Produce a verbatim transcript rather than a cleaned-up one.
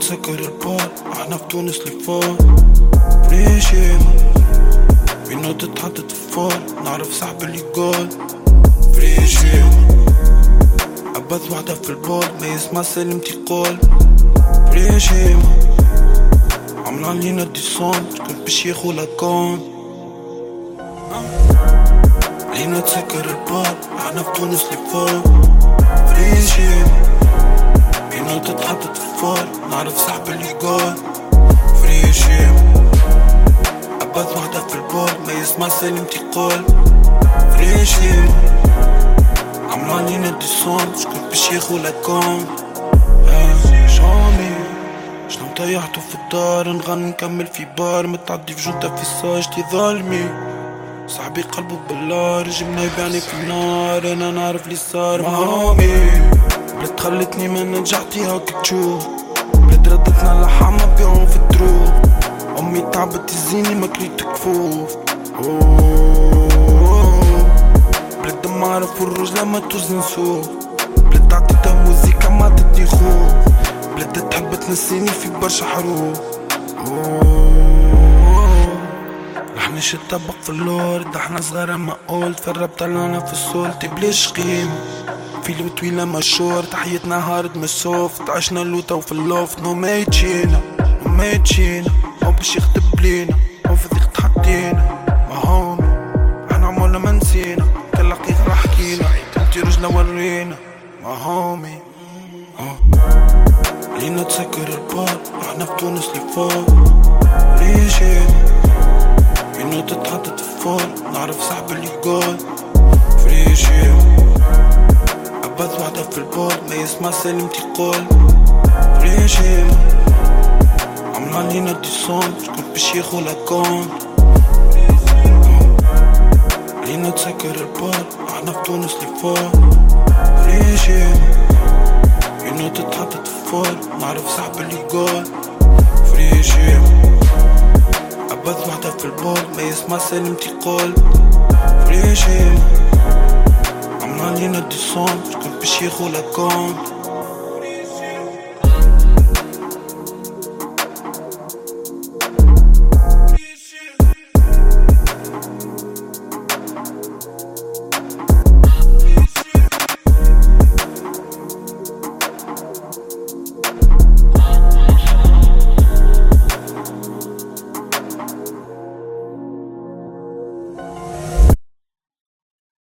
تسكر البال، احنا في تونس لفار فريشيما بينا تتحدد في فار، نعرف صاحب اللي قال فريشيما عبث وحدة في البال، ما يسمع سلمتي قال فريشيما عمل علينا ديسون، شكون باش ياخو لاكون لينا تسكر البال، احنا في تونس لفار فريشيما بينا تتحدد في فار، نعرف صاحب اللي قال فريشيما عبث وحدة في البال، ما يسمع سلمتي قال فريشيما عمل علينا ديسون، شكون باش ياخو لاكون شامي شنو طيحتو في الدار، نغني نكمل في بار، متعدي في جنطة في ساجتي ظالمي، صاحبي قلبه بالله جبنا يبيعني في النار، انا نعرف لي صار مامي، بلاد خلتني ما نجحتي هاك تشوف، بلاد ردتنا لحامة بيعون في الدروب، امي تعبت تزيني ما كليت كفوف، بلاد دمارة في الرجلة ما توزن سوق، بلاد عطيتها موزيكا ما عطتني خوف، بلاد تحب تنسيني في برشا حروف، رحنا شتبق في اللورد، احنا صغار ما قلت، في الراب طلعنا في السولت بلاش قيمة، فيلم طويلة مشهور، تحيتنا هارد مش سوفت، عشنا اللوطة وفي اللوفت، نو ما يتشينا نو ما يتشينا، هو باش يخطب لينا، هو في ضيق تحطينا، ما هومي احنا عمرنا ما نسينا، كل لقيق راح حكينا، انتي رجلة ورينا، ما هومي لينا تسكر البال، احنا في تونس لفار فريشيما بينا تتحدد في فار، نعرف صاحب اللي قال فريشيما عبث وحدة في البال، ما يسمع سلمتي قال فريشيما عمل علينا ديسون، شكون باش ياخو لاكون لينا تسكر البال، احنا في تونس لفار فريشيما بينا تتحدد في فار، نعرف صاحب اللي قال فريشيما عبث وحدة في البال، ما يسمع سلمتي قال فريشيما عمل علينا ديسون، شكون باش ياخو لاكون.